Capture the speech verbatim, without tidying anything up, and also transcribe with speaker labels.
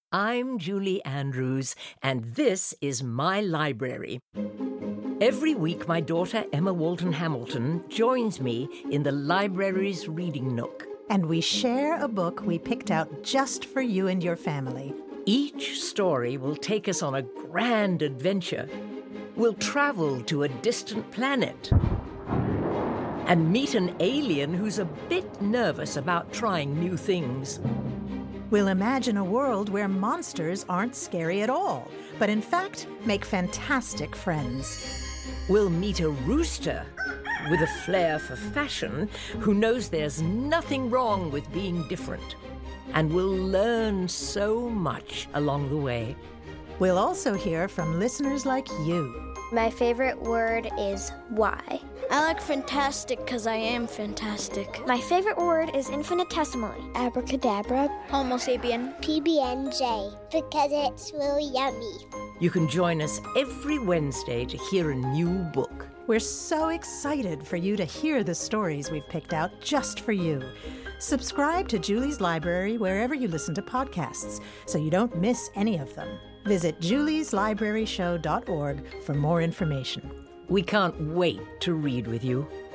Speaker 1: I'm Julie Andrews, and this is my library. Every week, my daughter, Emma Walton Hamilton, joins me in the library's reading nook.
Speaker 2: And we share a book we picked out just for you and your family.
Speaker 1: Each story will take us on a grand adventure. We'll travel to a distant planet and meet an alien who's a bit nervous about trying new things.
Speaker 2: We'll imagine a world where monsters aren't scary at all, but in fact make fantastic friends.
Speaker 1: We'll meet a rooster with a flair for fashion who knows there's nothing wrong with being different. And we'll learn so much along the way.
Speaker 2: We'll also hear from listeners like you.
Speaker 3: My favorite word is why.
Speaker 4: I like fantastic because I am fantastic.
Speaker 3: My favorite word is infinitesimally.
Speaker 4: Abracadabra. Homo sapien.
Speaker 5: P B N J, because it's really yummy.
Speaker 1: You can join us every Wednesday to hear a new book.
Speaker 2: We're so excited for you to hear the stories we've picked out just for you. Subscribe to Julie's Library wherever you listen to podcasts so you don't miss any of them. Visit julies library show dot org for more information.
Speaker 1: We can't wait to read with you.